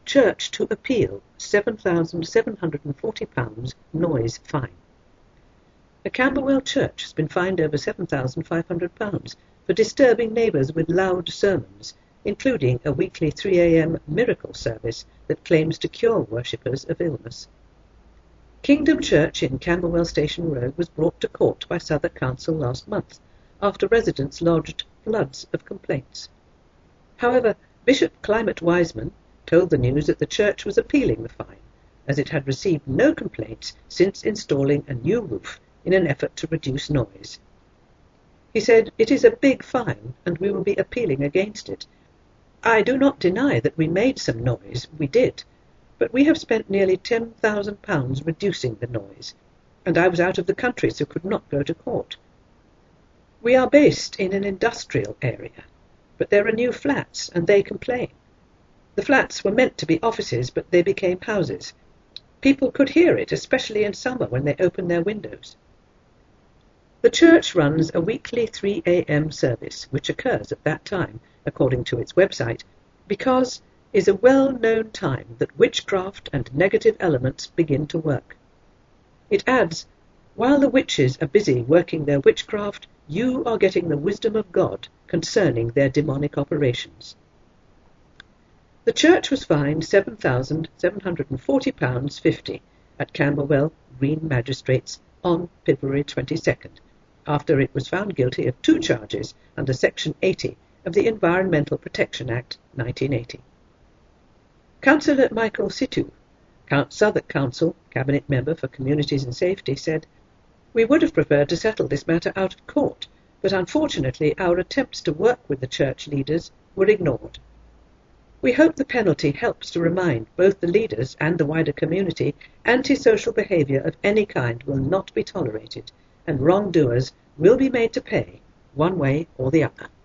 Church to appeal £7,740 noise fine. A Camberwell church has been fined over £7,500 for disturbing neighbours with loud sermons, including a weekly 3 a.m. miracle service that claims to cure worshippers of illness. Kingdom Church in Camberwell Station Road was brought to court by Southwark Council last month, after residents lodged floods of complaints. However, Bishop Climate Wiseman told the News that the church was appealing the fine, as it had received no complaints since installing a new roof in an effort to reduce noise. He said, "It is a big fine, and we will be appealing against it. I do not deny that we made some noise, we did, but we have spent nearly £10,000 reducing the noise, and I was out of the country so could not go to court. We are based in an industrial area, but there are new flats, and they complain. The flats were meant to be offices, but they became houses. People could hear it, especially in summer when they opened their windows." The church runs a weekly 3 a.m. service, which occurs at that time, according to its website, because is a well-known time that witchcraft and negative elements begin to work. It adds, "While the witches are busy working their witchcraft, you are getting the wisdom of God concerning their demonic operations." The church was fined £7,740.50 at Camberwell Green Magistrates on February 22nd, after it was found guilty of 2 charges under Section 80 of the Environmental Protection Act 1980. Councillor Michael Situ, Southwark Council Cabinet Member for Communities and Safety, said, "We would have preferred to settle this matter out of court, but unfortunately our attempts to work with the church leaders were ignored. We hope the penalty helps to remind both the leaders and the wider community antisocial behaviour of any kind will not be tolerated, and wrongdoers will be made to pay, one way or the other."